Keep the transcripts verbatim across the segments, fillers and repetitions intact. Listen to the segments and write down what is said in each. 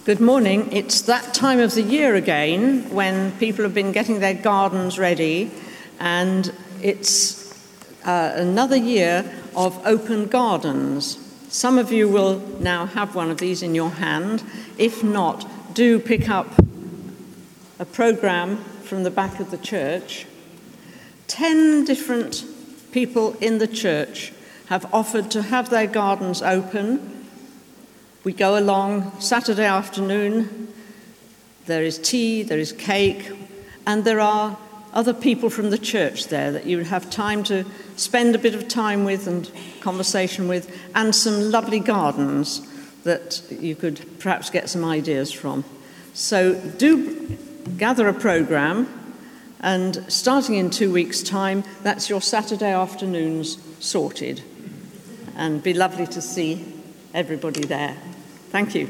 Good morning. It's that time of the year again when people have been getting their gardens ready, and it's uh, another year of open gardens. Some of you will now have one of these in your hand. If not, do pick up a programme from the back of the church. Ten different people in the church have offered to have their gardens open. We go along Saturday afternoon, there is tea, there is cake, and there are other people from the church there that you have time to spend a bit of time with and conversation with, and some lovely gardens that you could perhaps get some ideas from. So do gather a programme, and starting in two weeks' time, that's your Saturday afternoons sorted. And be lovely to see everybody there. Thank you.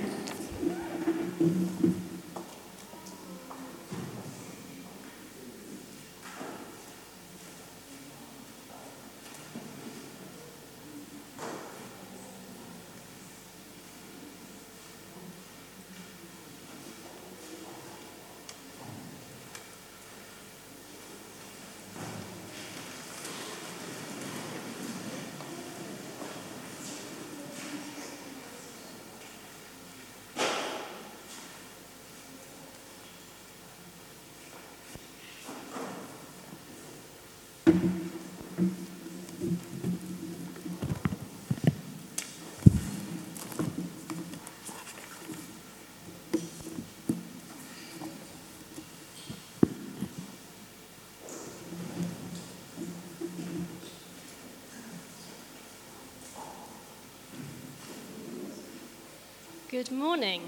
Good morning.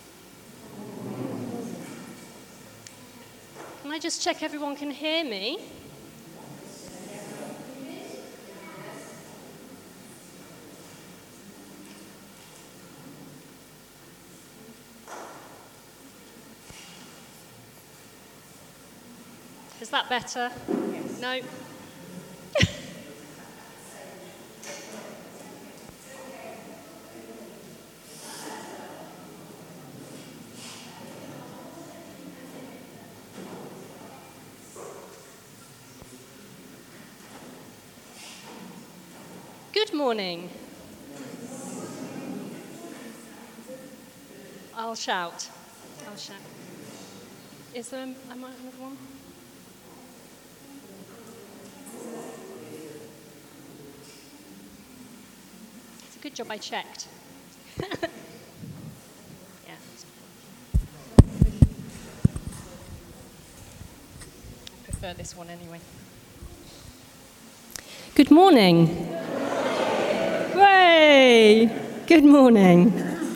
Can I just check everyone can hear me? Is that better? Yes. No? Good morning. I'll shout. I'll shout. Is there am I another one? It's a good job I checked. Yeah. I prefer this one anyway. Good morning. Hooray! Good morning.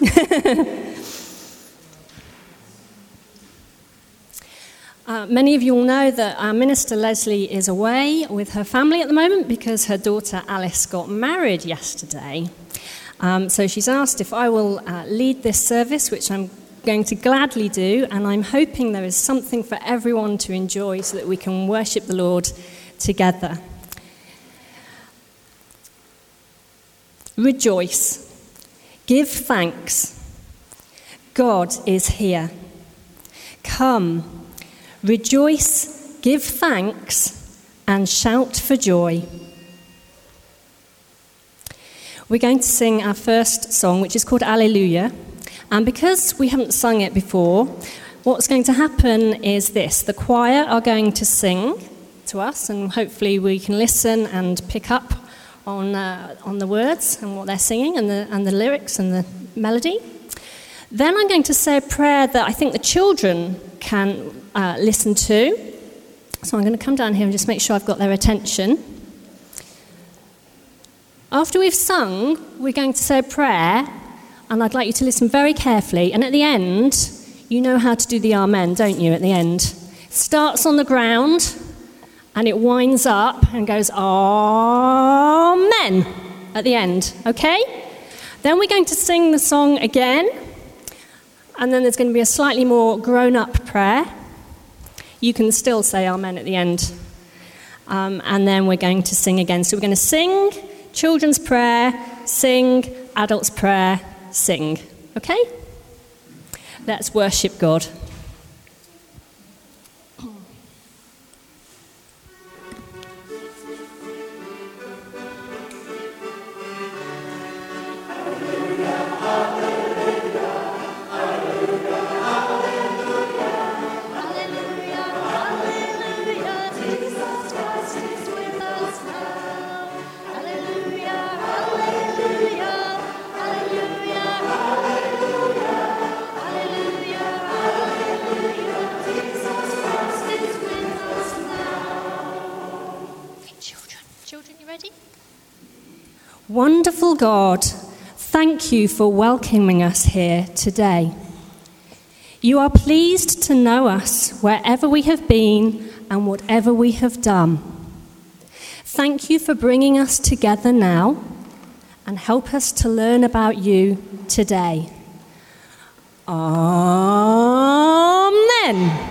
uh, many of you will know that our Minister Leslie is away with her family at the moment because her daughter Alice got married yesterday. Um, so she's asked if I will uh, lead this service, which I'm going to gladly do, and I'm hoping there is something for everyone to enjoy so that we can worship the Lord together. Rejoice. Give thanks. God is here. Come. Rejoice, give thanks, and shout for joy. We're going to sing our first song, which is called Alleluia. And because we haven't sung it before, what's going to happen is this. The choir are going to sing to us, and hopefully we can listen and pick up on uh, on the words and what they're singing and the and the lyrics and the melody. Then I'm going to say a prayer that I think the children can uh, listen to. So I'm going to come down here and just make sure I've got their attention. After we've sung, we're going to say a prayer, and I'd like you to listen very carefully. And at the end, you know how to do the amen, don't you, at the end? It starts on the ground, and it winds up and goes, Amen, at the end, okay? Then we're going to sing the song again, and then there's going to be a slightly more grown-up prayer. You can still say Amen at the end. Um, and then we're going to sing again. So we're going to sing, children's prayer, sing, adults' prayer, sing. Okay? Let's worship God. Wonderful God, thank you for welcoming us here today. You are pleased to know us wherever we have been and whatever we have done. Thank you for bringing us together now and help us to learn about you today. Amen.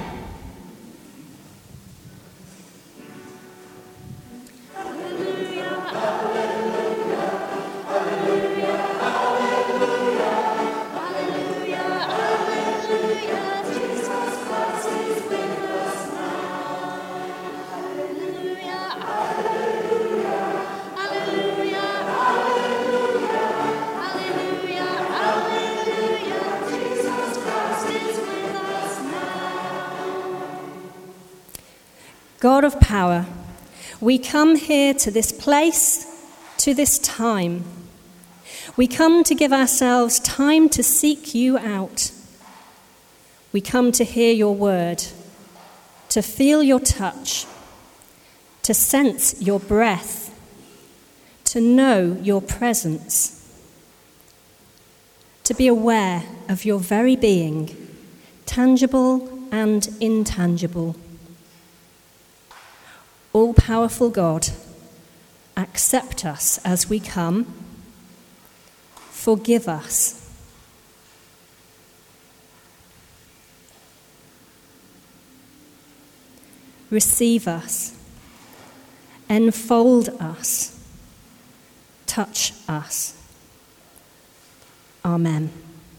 God of power, we come here to this place, to this time. We come to give ourselves time to seek you out. We come to hear your word, to feel your touch, to sense your breath, to know your presence, to be aware of your very being, tangible and intangible. All-powerful God, accept us as we come. Forgive us. Receive us. Enfold us. Touch us. Amen.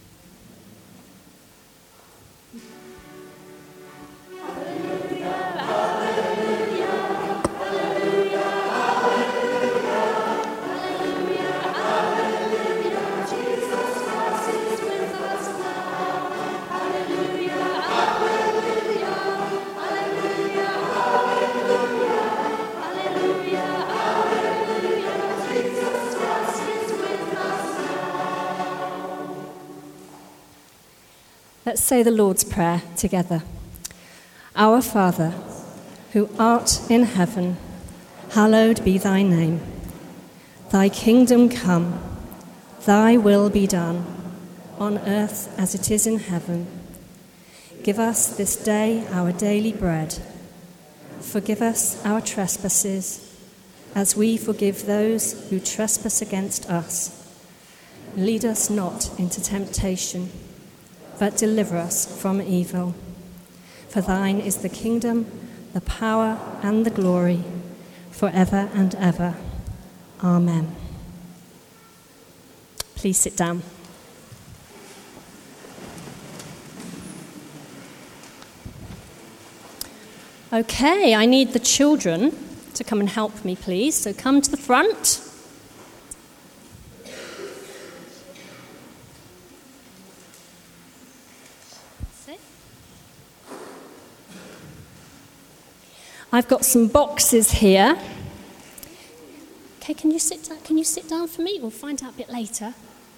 Let's say the Lord's Prayer together. Our Father, who art in heaven, hallowed be thy name. Thy kingdom come, thy will be done, on earth as it is in heaven. Give us this day our daily bread. Forgive us our trespasses, as we forgive those who trespass against us. Lead us not into temptation, but deliver us from evil. For thine is the kingdom, the power, and the glory, forever and ever. Amen. Please sit down. Okay, I need the children to come and help me, please. So come to the front. I've got some boxes here. Okay, can you sit down? Can you sit down for me? We'll find out a bit later.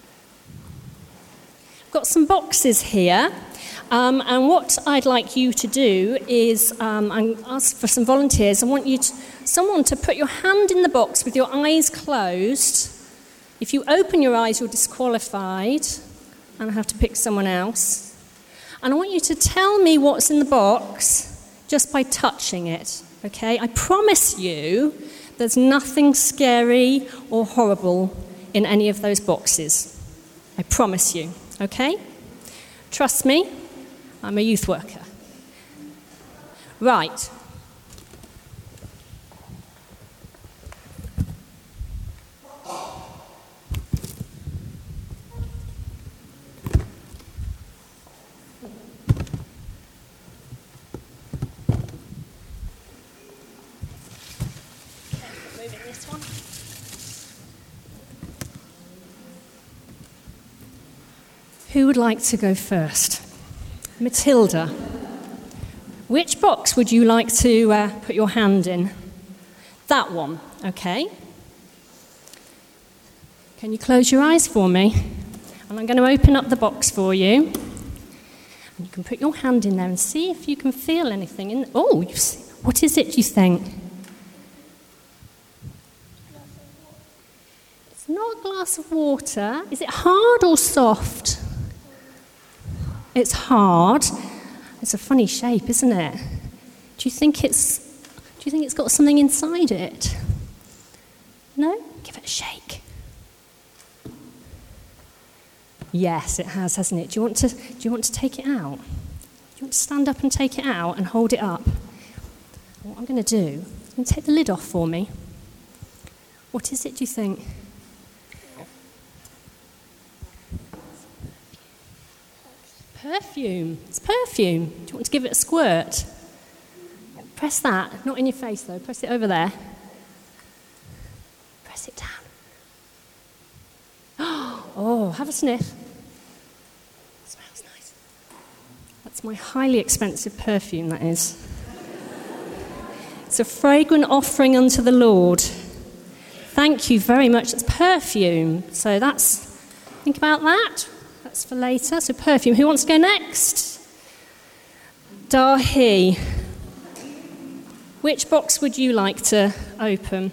I've got some boxes here, um, and what I'd like you to do is um, I'm ask for some volunteers. I want you to, someone to put your hand in the box with your eyes closed. If you open your eyes, you're disqualified, and I have to pick someone else. And I want you to tell me what's in the box just by touching it, okay? I promise you there's nothing scary or horrible in any of those boxes. I promise you, okay? Trust me, I'm a youth worker. Right. Moving this one. Who would like to go first? Matilda. Which box would you like to uh, put your hand in? That one, okay. Can you close your eyes for me? And I'm going to open up the box for you. And you can put your hand in there and see if you can feel anything. In. Oh, you see, what is it, do you think? It's not a glass of water. Is it hard or soft? It's hard. It's a funny shape, isn't it? Do you think it's do you think it's got something inside it? No? Give it a shake. Yes, it has, hasn't it? Do you want to do you want to take it out? Do you want to stand up and take it out and hold it up? What I'm going to do, I'm going to take the lid off for me. What is it, do you think? Perfume. It's perfume. Do you want to give it a squirt? Press that. Not in your face, though. Press it over there. Press it down. Oh, have a sniff. It smells nice. That's my highly expensive perfume, that is. It's a fragrant offering unto the Lord. Thank you very much. It's perfume. So that's, think about that. That's for later. So perfume. Who wants to go next? Dahi. Which box would you like to open?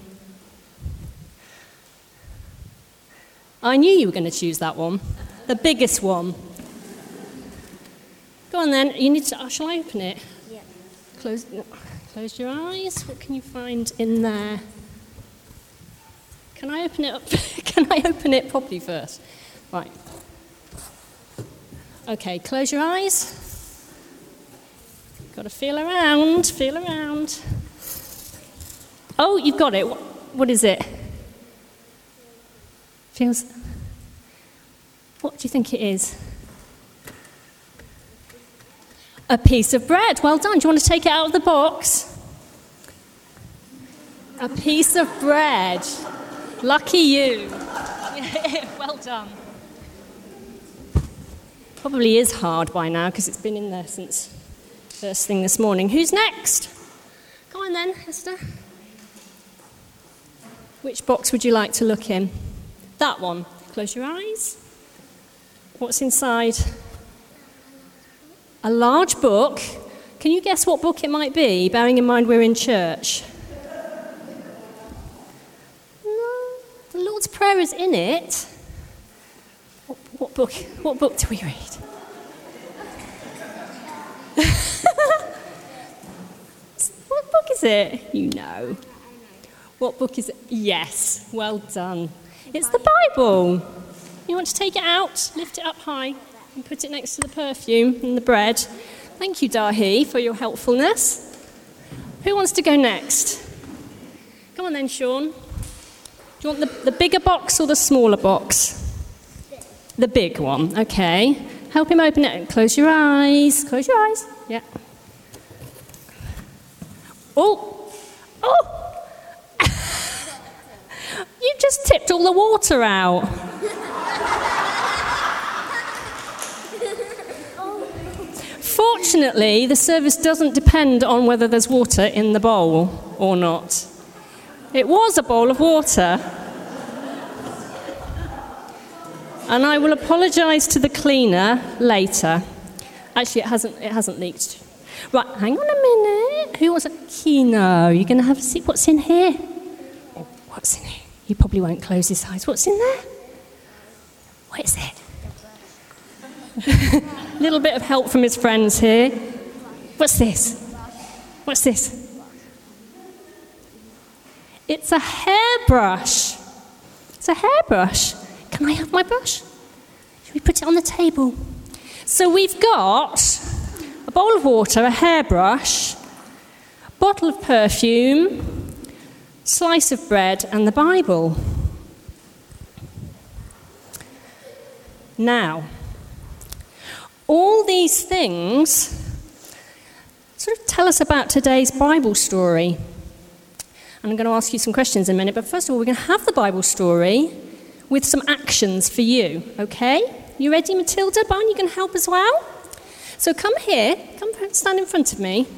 I knew you were going to choose that one. The biggest one. Go on then. You need to. Oh, shall I open it? Yeah. Close. Close your eyes. What can you find in there? Can I open it up? Can I open it properly first? Right. Okay, close your eyes. Got to feel around, feel around. Oh, you've got it. What, what is it? Feels. What do you think it is? A piece of bread. Well done. Do you want to take it out of the box? A piece of bread. Lucky you. Well done. Probably is hard by now because it's been in there since first thing this morning. Who's next? Go on then, Esther. Which box would you like to look in? That one. Close your eyes. What's inside? A large book. Can you guess what book it might be, bearing in mind we're in church? No. The Lord's Prayer is in it. What, what book? What book do we read? What book is it? You know. What book is it? Yes, well done. It's the Bible. You want to take it out, lift it up high, and put it next to the perfume and the bread. Thank you, Dahi, for your helpfulness. Who wants to go next? Come on then, Sean. Do you want the, the bigger box or the smaller box? The big one, okay. Help him open it. Close your eyes. Close your eyes. Yeah. Oh! Oh! You just tipped all the water out. Fortunately, the service doesn't depend on whether there's water in the bowl or not. It was a bowl of water. And I will apologise to the cleaner later. Actually, it hasn't it hasn't leaked. Right, hang on a minute. Who wants a Kino? You're going to have a see what's in here? What's in here? He probably won't close his eyes. What's in there? What is it? A little bit of help from his friends here. What's this? What's this? It's a hairbrush. It's a hairbrush. Can I have my brush? Should we put it on the table? So we've got a bowl of water, a hairbrush, a bottle of perfume, slice of bread, and the Bible. Now, All these things sort of tell us about today's Bible story. And I'm going to ask you some questions in a minute, but first of all, we're going to have the Bible story with some actions for you, okay? You ready, Matilda? Barn, you can help as well? So come here, come stand in front of me.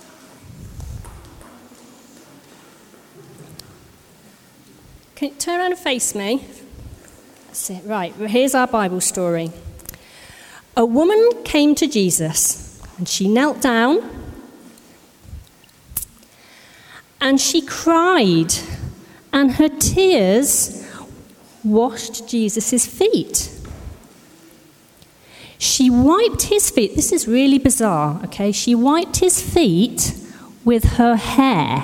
Can you turn around and face me? That's it, right. Here's our Bible story. A woman came to Jesus, and she knelt down, and she cried, and her tears washed Jesus' feet. She wiped his feet. This is really bizarre, okay? She wiped his feet with her hair.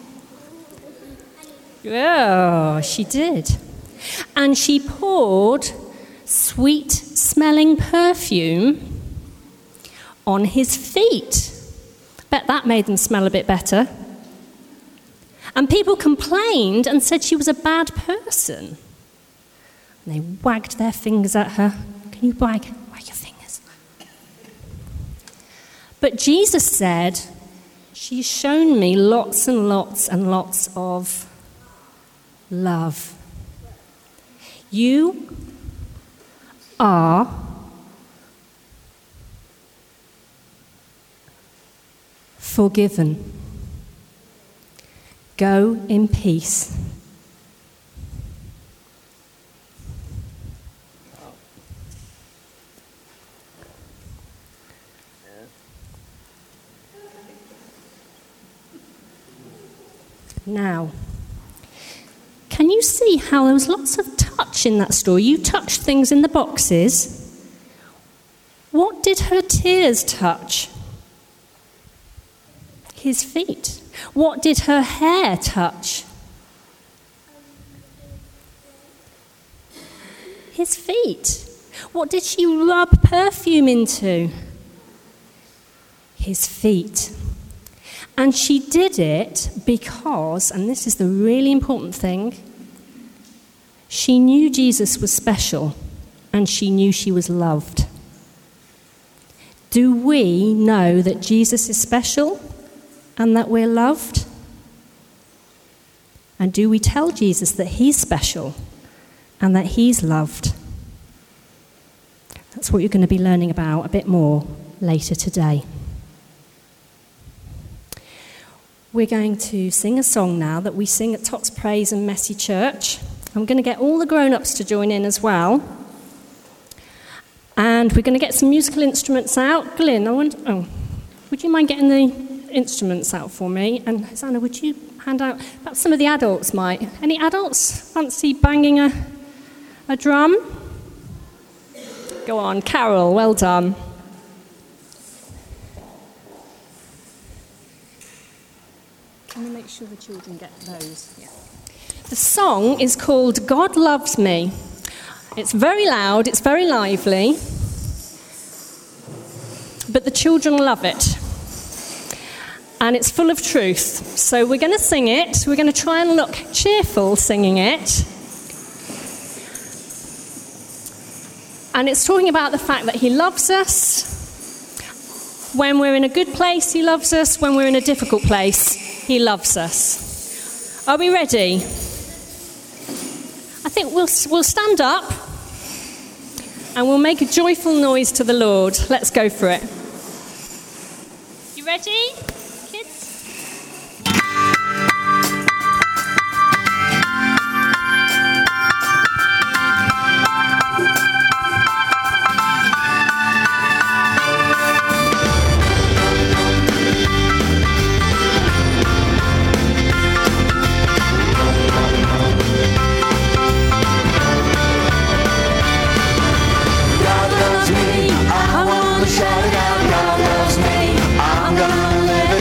Oh, she did. And she poured sweet-smelling perfume on his feet. Bet that made them smell a bit better. And people complained and said she was a bad person. And they wagged their fingers at her. Can you wag? Wag your fingers. But Jesus said, she's shown me lots and lots and lots of love. You are forgiven. Go in peace. Now, can you see how there was lots of touch in that story? You touched things in the boxes. What did her tears touch? His feet. What did her hair touch? His feet. What did she rub perfume into? His feet. And she did it because, and this is the really important thing, she knew Jesus was special and she knew she was loved. Do we know that Jesus is special and that we're loved? And do we tell Jesus that he's special and that he's loved? That's what you're going to be learning about a bit more later today. We're going to sing a song now that we sing at Tots Praise and Messy Church. I'm going to get all the grown-ups to join in as well. And we're going to get some musical instruments out. Glyn, I want, oh, would you mind getting the instruments out for me? And Hosanna, would you hand out, perhaps some of the adults might. Any adults fancy banging a, a drum? Go on, Carol, well done. Can we make sure the children get those? Yeah. The song is called God Loves Me. It's very loud, it's very lively, but the children love it. And it's full of truth. So we're going to sing it. We're going to try and look cheerful singing it. And it's talking about the fact that he loves us. When we're in a good place, he loves us. When we're in a difficult place, he loves us. Are we ready? I think we'll we'll stand up and we'll make a joyful noise to the Lord. Let's go for it. You ready, kids? Shout it out, God loves me. I'm gonna live it.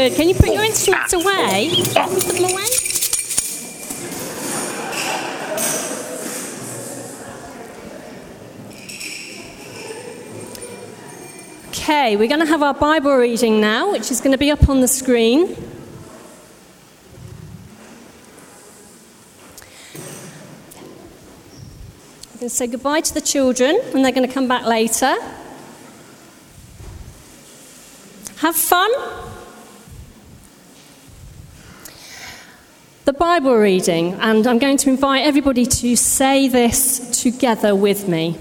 good. Can you put your instruments away? Can you put them away? Okay, we're going to have our Bible reading now, which is going to be up on the screen. I'm going to say goodbye to the children, and they're going to come back later. Have fun. The Bible reading, and I'm going to invite everybody to say this together with me.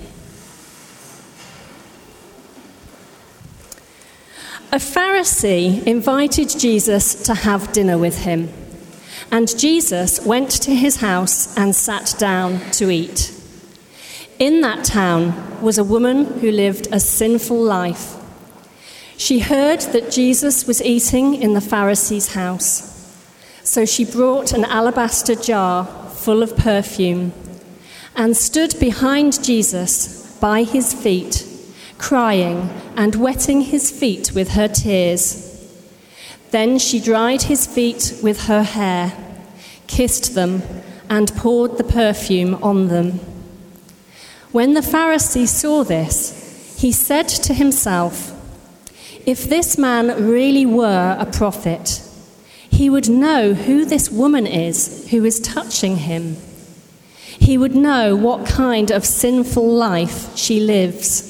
A Pharisee invited Jesus to have dinner with him, and Jesus went to his house and sat down to eat. In that town was a woman who lived a sinful life. She heard that Jesus was eating in the Pharisee's house. So she brought an alabaster jar full of perfume and stood behind Jesus by his feet, crying and wetting his feet with her tears. Then she dried his feet with her hair, kissed them, and poured the perfume on them. When the Pharisee saw this, he said to himself, "If this man really were a prophet, he would know who this woman is who is touching him. He would know what kind of sinful life she lives."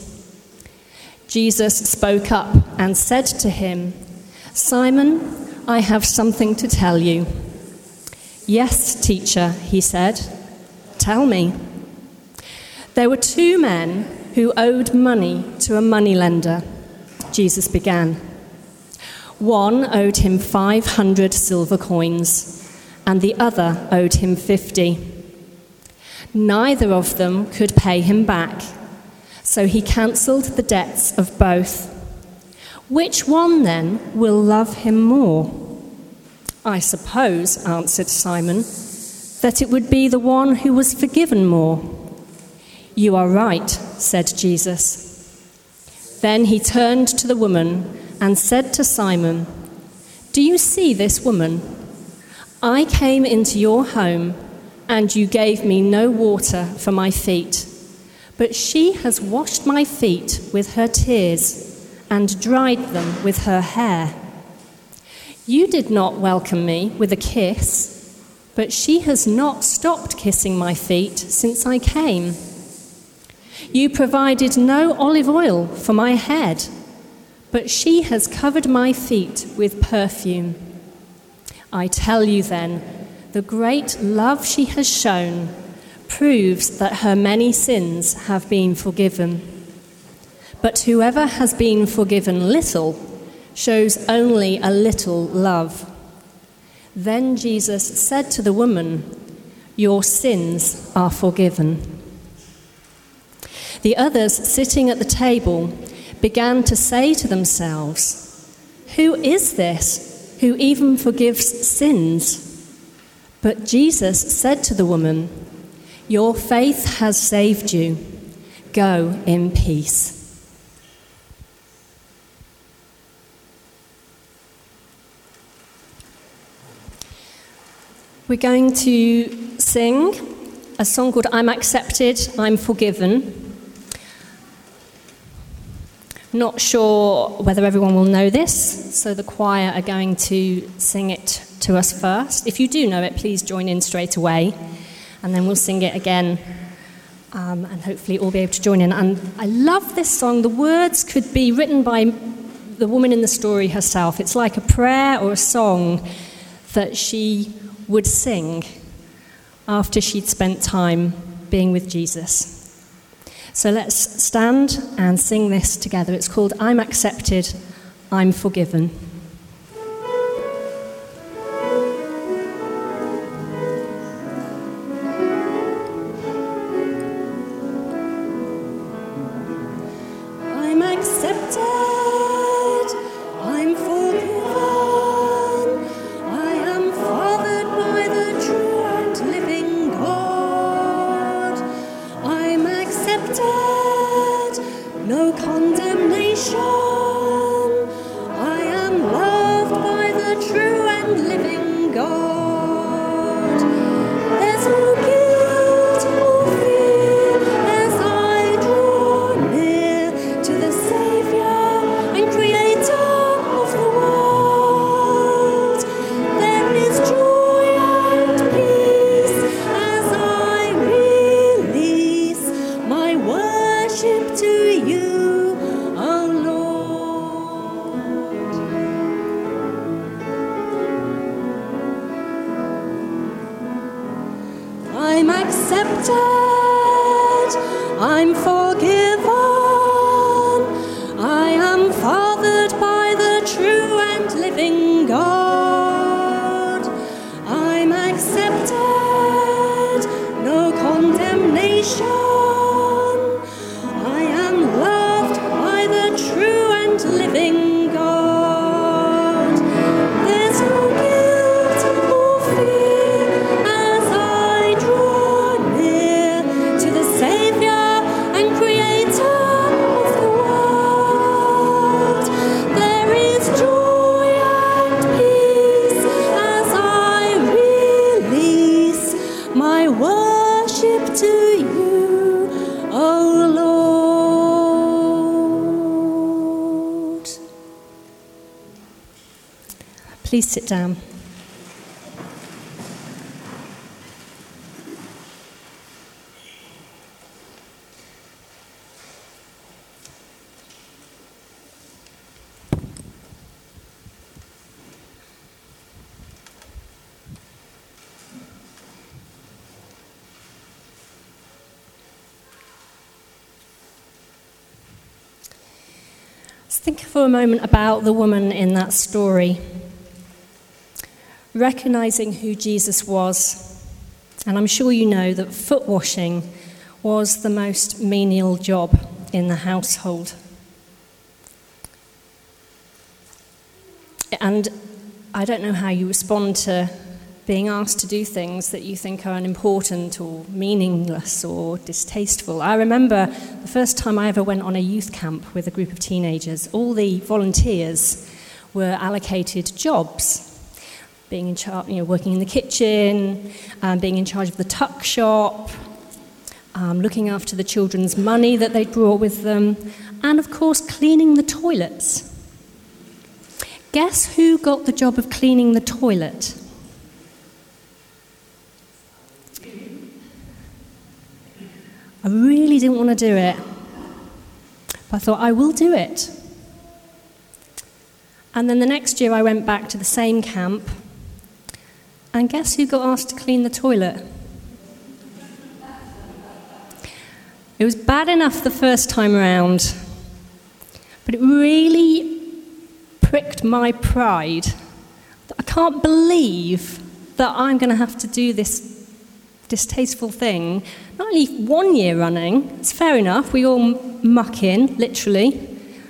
Jesus spoke up and said to him, "Simon, I have something to tell you." "Yes, teacher," he said. "Tell me." There were two men who owed money to a moneylender. Jesus began. One owed him five hundred silver coins, and the other owed him fifty. Neither of them could pay him back, so he cancelled the debts of both. Which one, then, will love him more? "I suppose," answered Simon, "that it would be the one who was forgiven more." "You are right," said Jesus. Then he turned to the woman and said to Simon, "Do you see this woman? I came into your home, and you gave me no water for my feet, but she has washed my feet with her tears and dried them with her hair. You did not welcome me with a kiss, but she has not stopped kissing my feet since I came. You provided no olive oil for my head, but she has covered my feet with perfume. I tell you then, the great love she has shown proves that her many sins have been forgiven. But whoever has been forgiven little shows only a little love." Then Jesus said to the woman, "Your sins are forgiven." The others sitting at the table began to say to themselves, "Who is this who even forgives sins?" But Jesus said to the woman, "Your faith has saved you. Go in peace." We're going to sing a song called "I'm Accepted, I'm Forgiven." Not sure whether everyone will know this, so the choir are going to sing it to us first. If you do know it, please join in straight away, and then we'll sing it again, um, and hopefully all be able to join in. And I love this song. The words could be written by the woman in the story herself. It's like a prayer or a song that she would sing after she'd spent time being with Jesus. So let's stand and sing this together. It's called "I'm Accepted, I'm Forgiven." I'm accepted, I'm forgiven, I am fathered by the true and living God. I'm accepted, no condemnation. I am loved by the worship to you, O Lord. I'm accepted, I'm forgiven, I am fathered by the true and living God. I'm accepted, no condemnation. I am loved by the true and living God. There's no guilt or fear as I draw near to the Saviour and Creator of the world. There is joy and peace as I release my worship to you, O Lord. Please sit down. Let's think for a moment about the woman in that story. Recognizing who Jesus was, and I'm sure you know that foot washing was the most menial job in the household. And I don't know how you respond to being asked to do things that you think are unimportant or meaningless or distasteful. I remember the first time I ever went on a youth camp with a group of teenagers. All the volunteers were allocated jobs, being in charge, you know, working in the kitchen, um, being in charge of the tuck shop, um, looking after the children's money that they'd brought with them, and of course cleaning the toilets. Guess who got the job of cleaning the toilet? I really didn't want to do it, but I thought I will do it. And then the next year I went back to the same camp, and guess who got asked to clean the toilet? It was bad enough the first time around, but it really pricked my pride. I can't believe that I'm going to have to do this distasteful thing, not only one year running, it's fair enough, we all muck in, literally,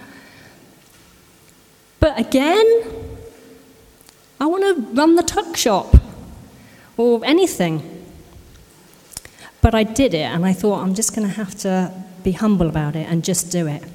but again, I want to run the tuck shop, or anything. But I did it, and I thought, I'm just going to have to be humble about it and just do it.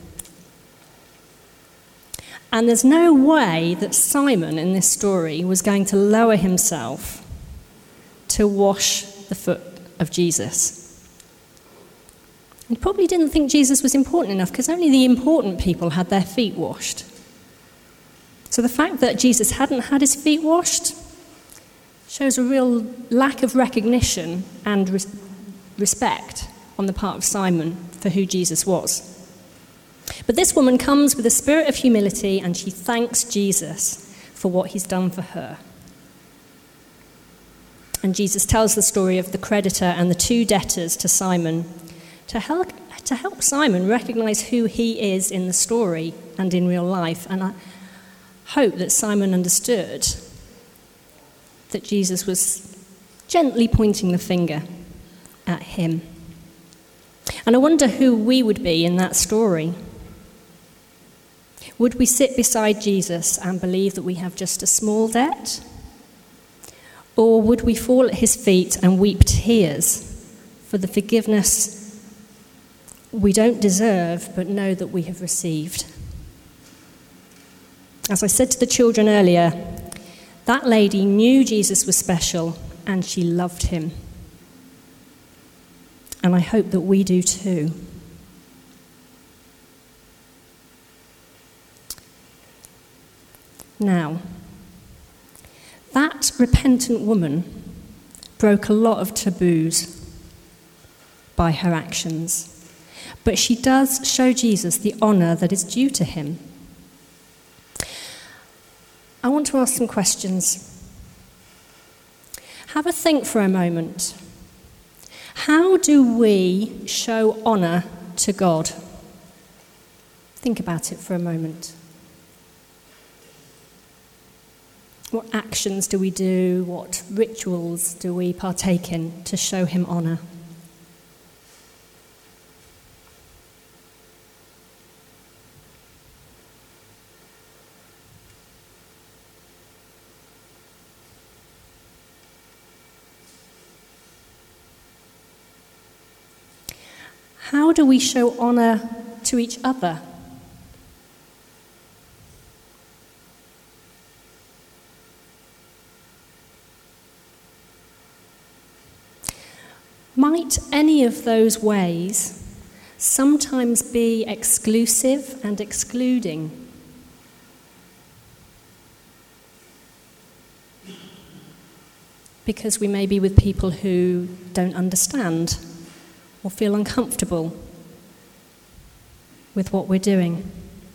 And there's no way that Simon in this story was going to lower himself to wash the foot of Jesus. He probably didn't think Jesus was important enough because only the important people had their feet washed. So the fact that Jesus hadn't had his feet washed shows a real lack of recognition and res- respect on the part of Simon for who Jesus was. But this woman comes with a spirit of humility and she thanks Jesus for what he's done for her. And Jesus tells the story of the creditor and the two debtors to Simon to help, to help Simon recognize who he is in the story and in real life. And I hope that Simon understood that Jesus was gently pointing the finger at him. And I wonder who we would be in that story. Would we sit beside Jesus and believe that we have just a small debt? Or would we fall at his feet and weep tears for the forgiveness we don't deserve but know that we have received? As I said to the children earlier, that lady knew Jesus was special and she loved him. And I hope that we do too. Now, that repentant woman broke a lot of taboos by her actions. but she does show Jesus the honour that is due to him. I want to ask some questions. Have a think for a moment. How do we show honour to God? Think about it for a moment. What actions do we do? What rituals do we partake in to show him honour? How do we show honour to each other? Might any of those ways sometimes be exclusive and excluding? Because we may be with people who don't understand or feel uncomfortable with what we're doing.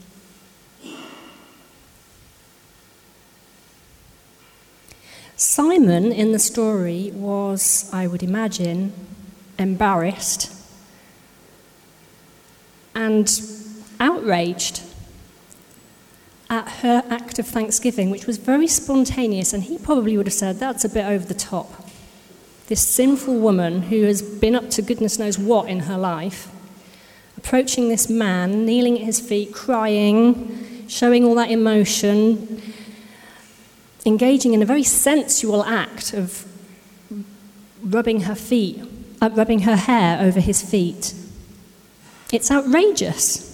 Simon in the story was, I would imagine, embarrassed and outraged at her act of thanksgiving, which was very spontaneous, and he probably would have said, that's a bit over the top. This sinful woman who has been up to goodness knows what in her life, approaching this man, kneeling at his feet, crying, showing all that emotion, engaging in a very sensual act of rubbing her feet, uh, rubbing her hair over his feet. It's outrageous.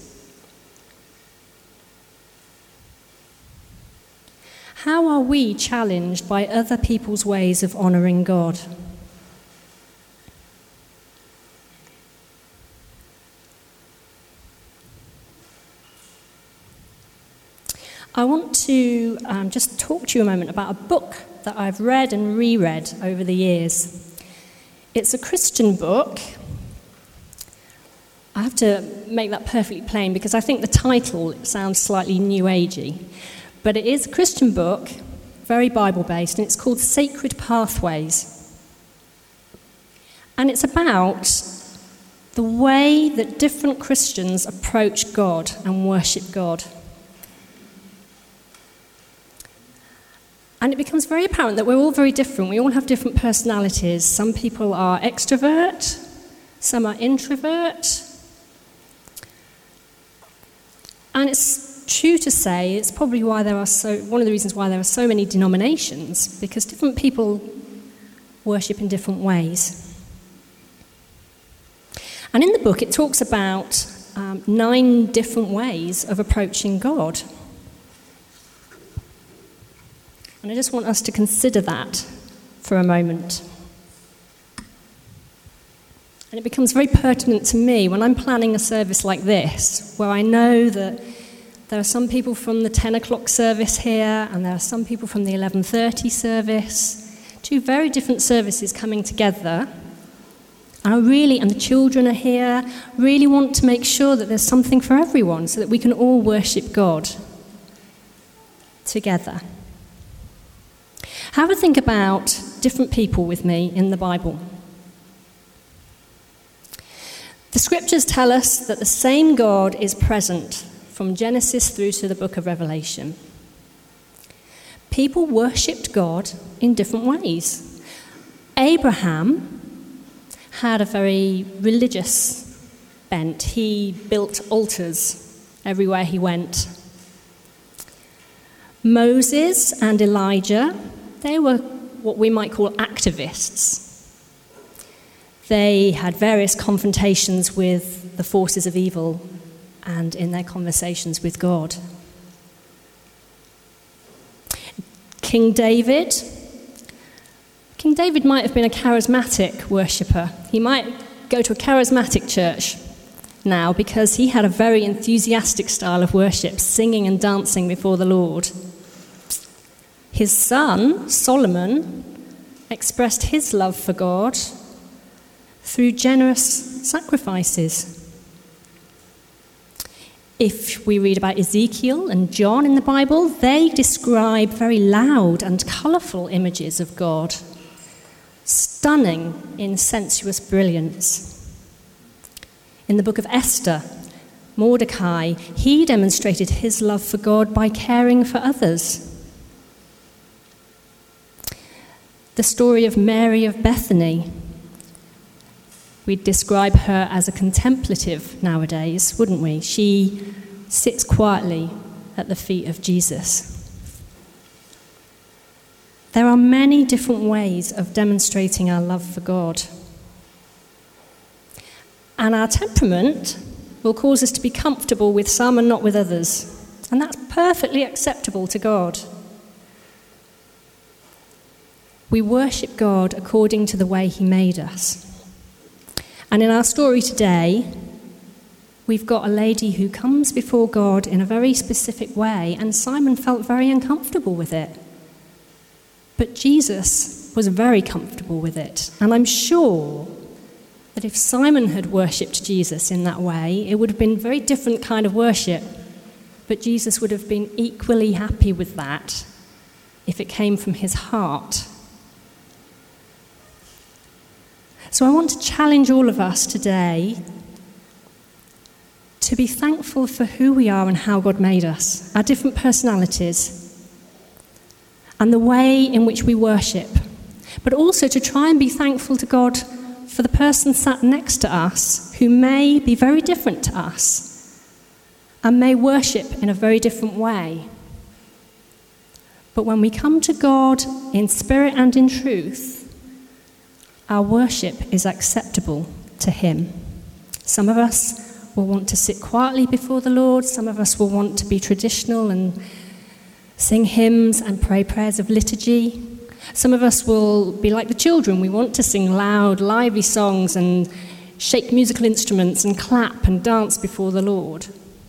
How are we challenged by other people's ways of honouring God? I want to um, just talk to you a moment about a book that I've read and reread over the years. It's a Christian book. I have to make that perfectly plain because I think the title sounds slightly new agey. But it is a Christian book, very Bible-based, and it's called Sacred Pathways. And it's about the way that different Christians approach God and worship God. And it becomes very apparent that we're all very different. We all have different personalities. Some people are extrovert, some are introvert. And it's true to say it's probably why there are so one of the reasons why there are so many denominations, because different people worship in different ways. And in the book it talks about um, nine different ways of approaching God. And I just want us to consider that for a moment. And it becomes very pertinent to me when I'm planning a service like this, where I know that there are some people from the ten o'clock service here, and there are some people from the eleven thirty service, two very different services coming together. And I really, and the children are here, really want to make sure that there's something for everyone so that we can all worship God together. Have a think about different people with me in the Bible. The scriptures tell us that the same God is present from Genesis through to the book of Revelation. People worshipped God in different ways. Abraham had a very religious bent. He built altars everywhere he went. Moses and Elijah, they were what we might call activists. They had various confrontations with the forces of evil and in their conversations with God. King David. King David might have been a charismatic worshipper. He might go to a charismatic church now because he had a very enthusiastic style of worship, singing and dancing before the Lord. His son, Solomon, expressed his love for God through generous sacrifices. If we read about Ezekiel and John in the Bible, they describe very loud and colourful images of God, stunning in sensuous brilliance. In the book of Esther, Mordecai, he demonstrated his love for God by caring for others. The story of Mary of Bethany, we'd describe her as a contemplative nowadays, wouldn't we? She sits quietly at the feet of Jesus. There are many different ways of demonstrating our love for God. And our temperament will cause us to be comfortable with some and not with others. And that's perfectly acceptable to God. We worship God according to the way he made us. And in our story today, we've got a lady who comes before God in a very specific way, and Simon felt very uncomfortable with it. But Jesus was very comfortable with it. And I'm sure that if Simon had worshipped Jesus in that way, it would have been a very different kind of worship. But Jesus would have been equally happy with that if it came from his heart. So I want to challenge all of us today to be thankful for who we are and how God made us, our different personalities, and the way in which we worship, but also to try and be thankful to God for the person sat next to us who may be very different to us and may worship in a very different way. But when we come to God in spirit and in truth, our worship is acceptable to him. Some of us will want to sit quietly before the Lord. Some of us will want to be traditional and sing hymns and pray prayers of liturgy. Some of us will be like the children. We want to sing loud, lively songs and shake musical instruments and clap and dance before the Lord.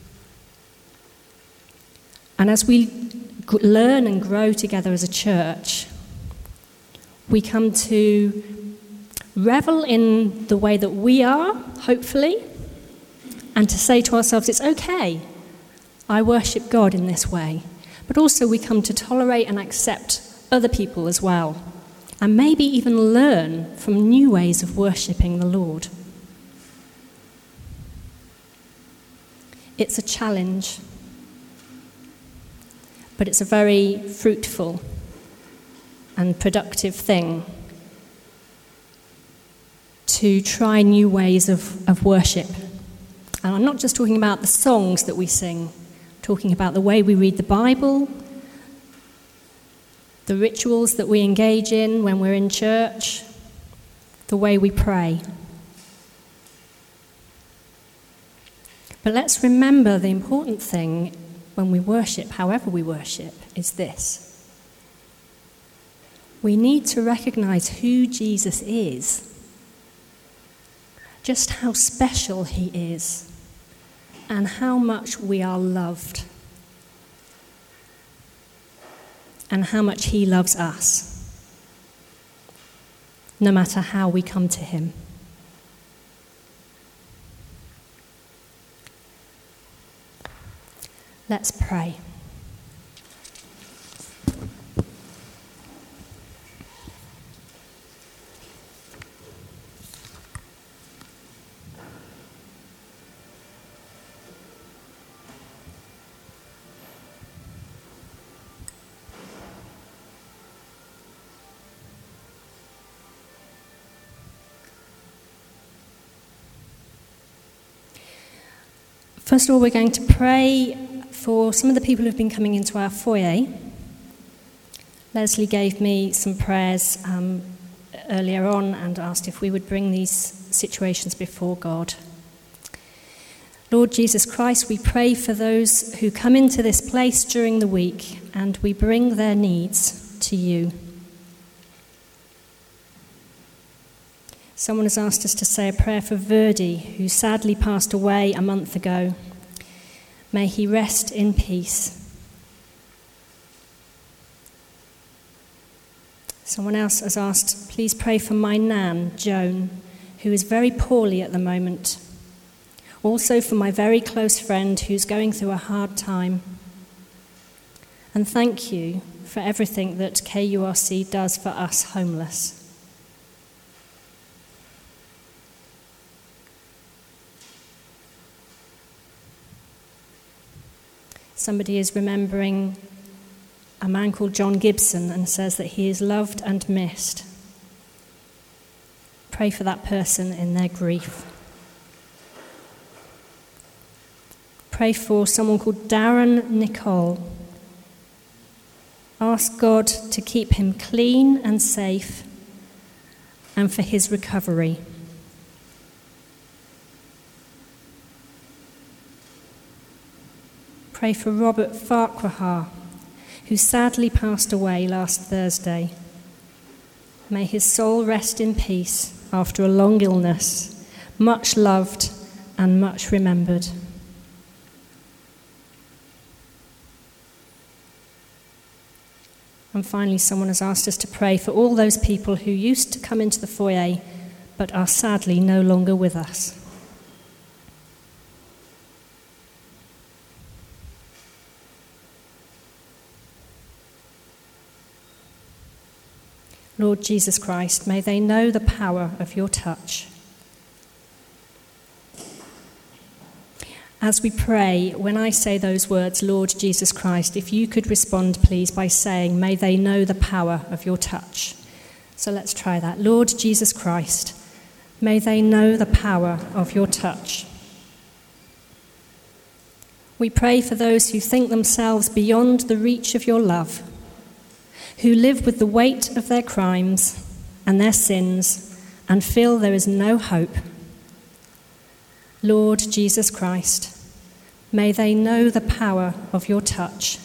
And as we g- learn and grow together as a church, we come to revel in the way that we are, hopefully, and to say to ourselves, it's okay, I worship God in this way. But also we come to tolerate and accept other people as well, and maybe even learn from new ways of worshipping the Lord. It's a challenge, but it's a very fruitful and productive thing to try new ways of, of worship. And I'm not just talking about the songs that we sing, I'm talking about the way we read the Bible, the rituals that we engage in when we're in church, the way we pray. But let's remember the important thing when we worship, however we worship, is this. We need to recognize who Jesus is, just how special he is, and how much we are loved, and how much he loves us, no matter how we come to him. Let's pray. First of all, we're going to pray for some of the people who've been coming into our foyer. Leslie gave me some prayers um, earlier on and asked if we would bring these situations before God. Lord Jesus Christ, we pray for those who come into this place during the week, and we bring their needs to you. Someone has asked us to say a prayer for Verdi, who sadly passed away a month ago. May he rest in peace. Someone else has asked, please pray for my nan, Joan, who is very poorly at the moment. Also for my very close friend who's going through a hard time. And thank you for everything that K U R C does for us homeless. Somebody is remembering a man called John Gibson and says that he is loved and missed. Pray for that person in their grief. Pray for someone called Darren Nicole. Ask God to keep him clean and safe and for his recovery. Pray for Robert Farquhar, who sadly passed away last Thursday. May his soul rest in peace after a long illness, much loved and much remembered. And finally, someone has asked us to pray for all those people who used to come into the foyer but are sadly no longer with us. Lord Jesus Christ, may they know the power of your touch. As we pray, when I say those words, Lord Jesus Christ, if you could respond, please, by saying, may they know the power of your touch. So let's try that. Lord Jesus Christ, may they know the power of your touch. We pray for those who think themselves beyond the reach of your love, who live with the weight of their crimes and their sins and feel there is no hope. Lord Jesus Christ, may they know the power of your touch.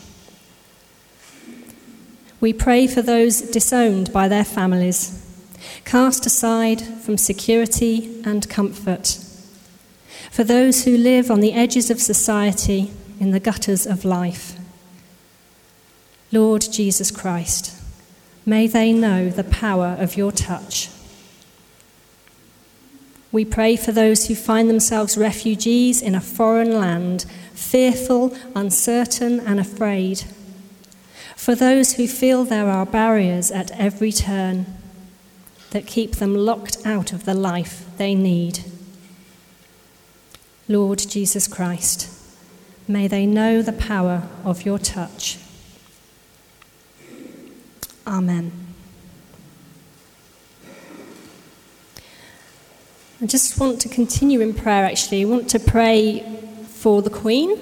We pray for those disowned by their families, cast aside from security and comfort, for those who live on the edges of society in the gutters of life. Lord Jesus Christ, may they know the power of your touch. We pray for those who find themselves refugees in a foreign land, fearful, uncertain, and afraid. For those who feel there are barriers at every turn that keep them locked out of the life they need. Lord Jesus Christ, may they know the power of your touch. Amen. I just want to continue in prayer, actually. I want to pray for the Queen.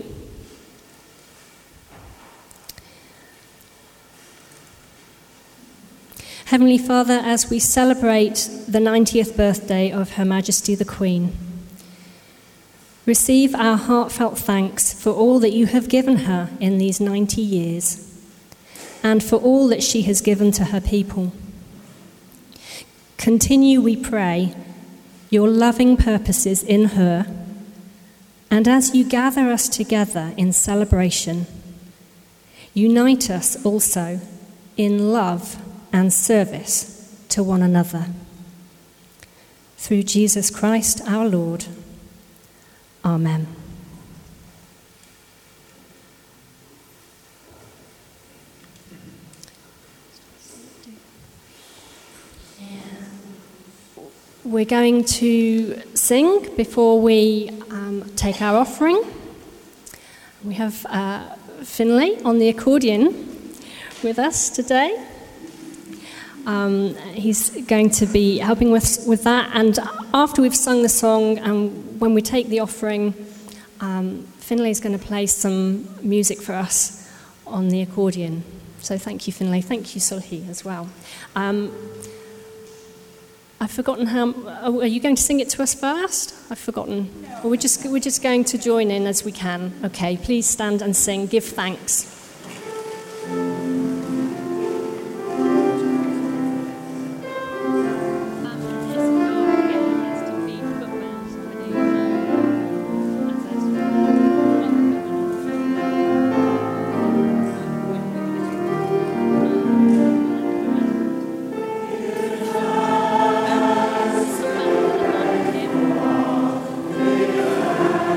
Heavenly Father, as we celebrate the ninetieth birthday of Her Majesty the Queen, receive our heartfelt thanks for all that you have given her in these ninety years, and for all that she has given to her people. Continue, we pray, your loving purposes in her, and as you gather us together in celebration, unite us also in love and service to one another. Through Jesus Christ our Lord. Amen. We're going to sing before we um, take our offering. We have uh, Finlay on the accordion with us today. Um, he's going to be helping with, with that, and after we've sung the song and when we take the offering, um, Finlay's going to play some music for us on the accordion. So thank you, Finlay. Thank you, Sulhi, as well. Um, I've forgotten how. Oh, are you going to sing it to us first? I've forgotten. No. Or we're just we're just going to join in as we can. Okay, please stand and sing. Give thanks. Thank you.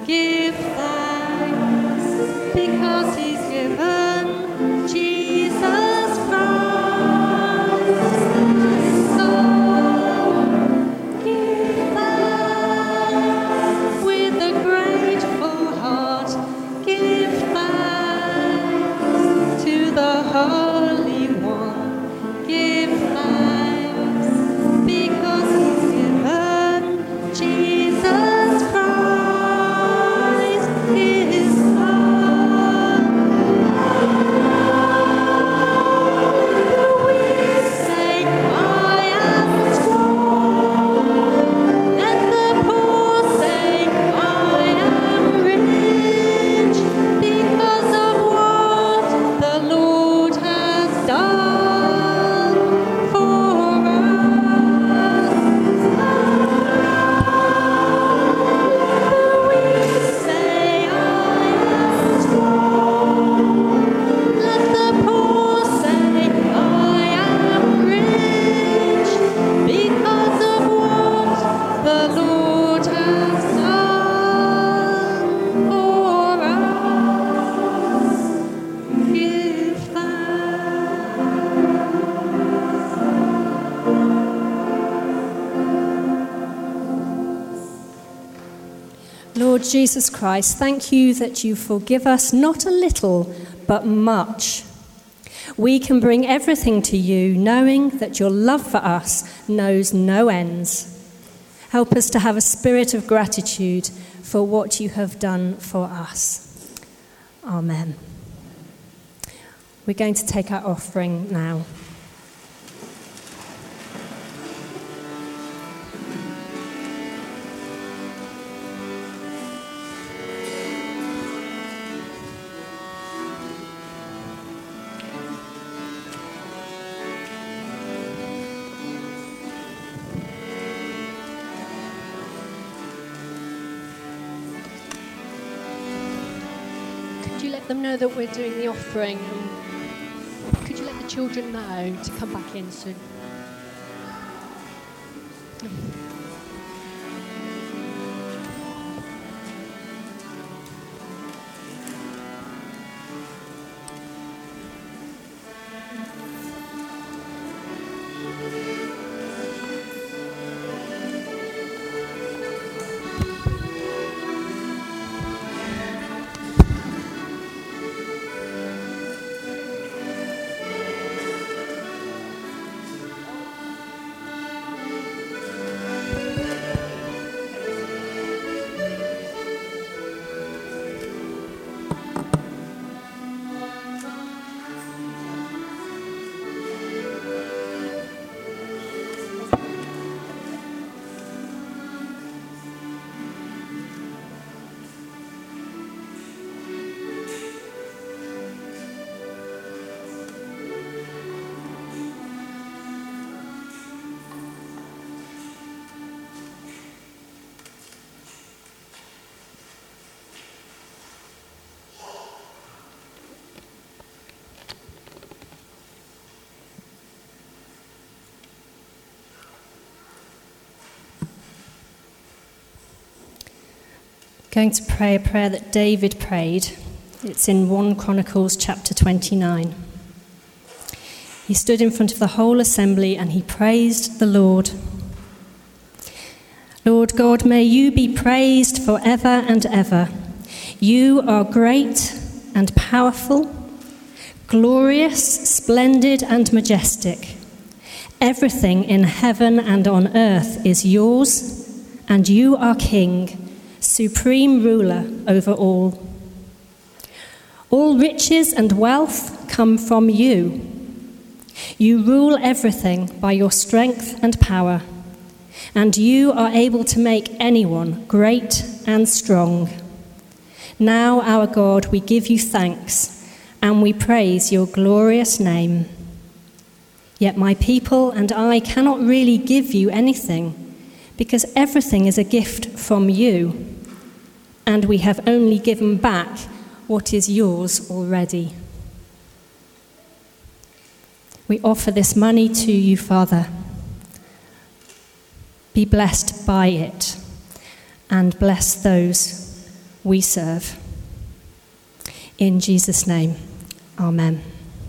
give thanks, because he's given Jesus Christ his Son. Give thanks with a grateful heart, give thanks to the Holy One, give thanks, because he's given Jesus Christ his Son. We say, I am strong. Let the poor say, I am rich, because of what the Lord has done for us. We say, I am strong. Let the poor say, I am rich, because of what the Lord has done for us. Give Lord Jesus Christ, thank you that you forgive us not a little, but much. We can bring everything to you, knowing that your love for us knows no ends. Help us to have a spirit of gratitude for what you have done for us. Amen. We're going to take our offering now. Could you let them know that we're doing the offering? And could you let the children know to come back in soon? Going to pray a prayer that David prayed. It's in First Chronicles chapter twenty-nine. He stood in front of the whole assembly and he praised the Lord. Lord God, may you be praised forever and ever. You are great and powerful, glorious, splendid and majestic. Everything in heaven and on earth is yours, and you are King, supreme ruler over all. All riches and wealth come from you. You rule everything by your strength and power, and you are able to make anyone great and strong. Now, our God, we give you thanks, and we praise your glorious name. Yet my people and I cannot really give you anything, because everything is a gift from you, and we have only given back what is yours already. We offer this money to you, Father. Be blessed by it, and bless those we serve. In Jesus' name, amen.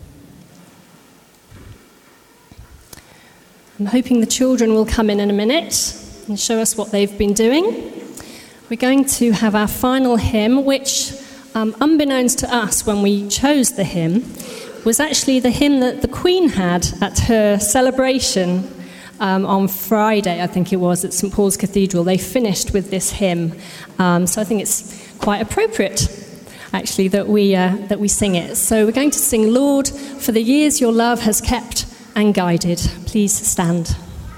I'm hoping the children will come in in a minute and show us what they've been doing. We're going to have our final hymn, which, um, unbeknownst to us when we chose the hymn, was actually the hymn that the Queen had at her celebration um, on Friday, I think it was, at St Paul's Cathedral. They finished with this hymn. Um, so I think it's quite appropriate, actually, that we, uh, that we sing it. So we're going to sing, Lord, for the years your love has kept and guided. Please stand.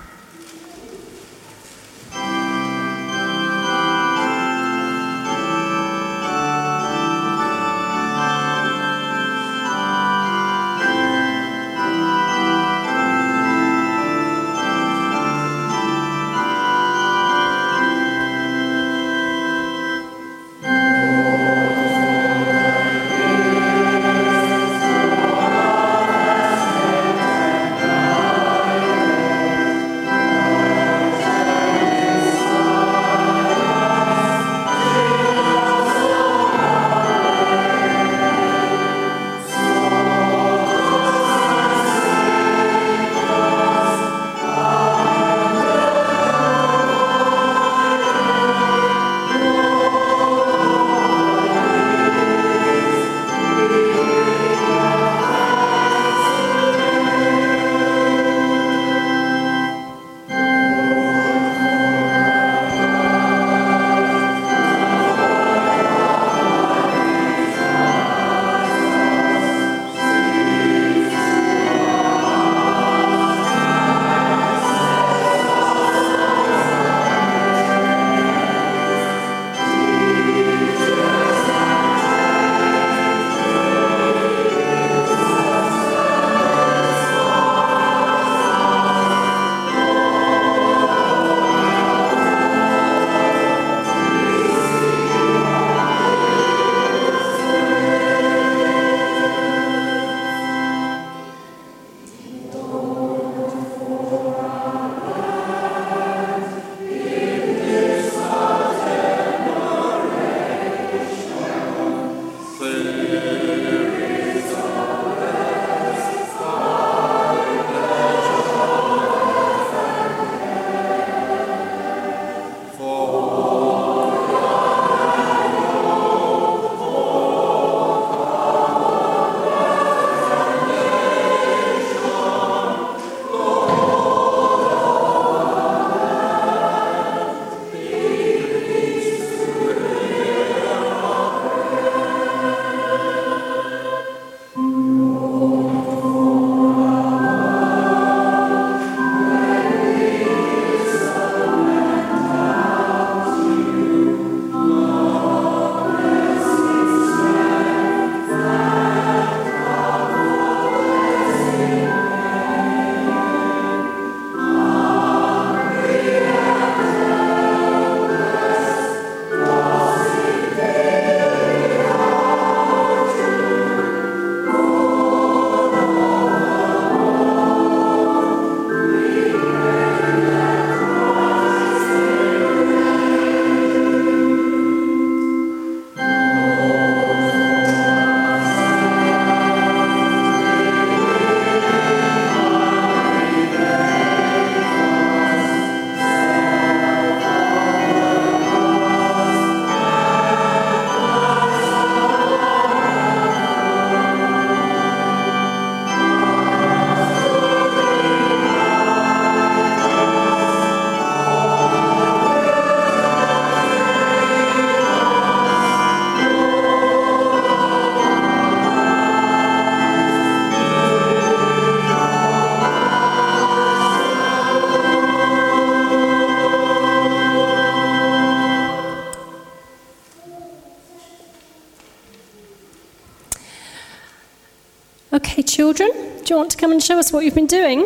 Okay, children, do you want to come and show us what you've been doing?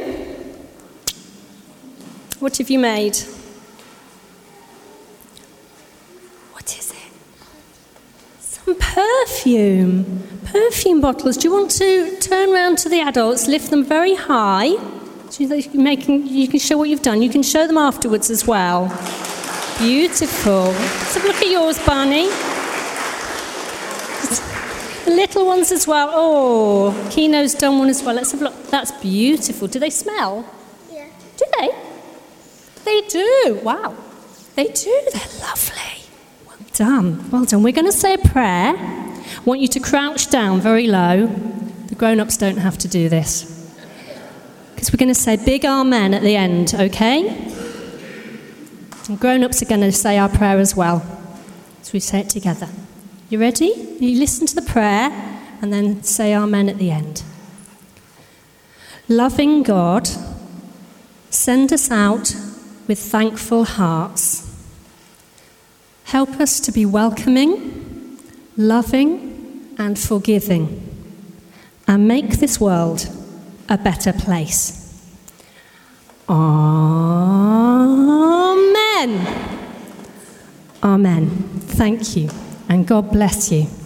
What have you made? What is it? Some perfume. Perfume bottles. Do you want to turn around to the adults, lift them very high, so that you can, make, you can show what you've done. You can show them afterwards as well. Beautiful. Let's have a look at yours, Barney. The little ones as well. Oh, Kino's done one as well. Let's have a look. That's beautiful. Do they smell? Yeah. Do they? They do. Wow. They do. They're lovely. Well done. Well done. We're going to say a prayer. I want you to crouch down very low. The grown-ups don't have to do this. Because we're going to say big amen at the end, okay? And grown-ups are going to say our prayer as well. So we say it together. You ready? You listen to the prayer and then say amen at the end. Loving God, send us out with thankful hearts. Help us to be welcoming, loving, and forgiving, and make this world a better place. Amen. Amen. Thank you, and God bless you.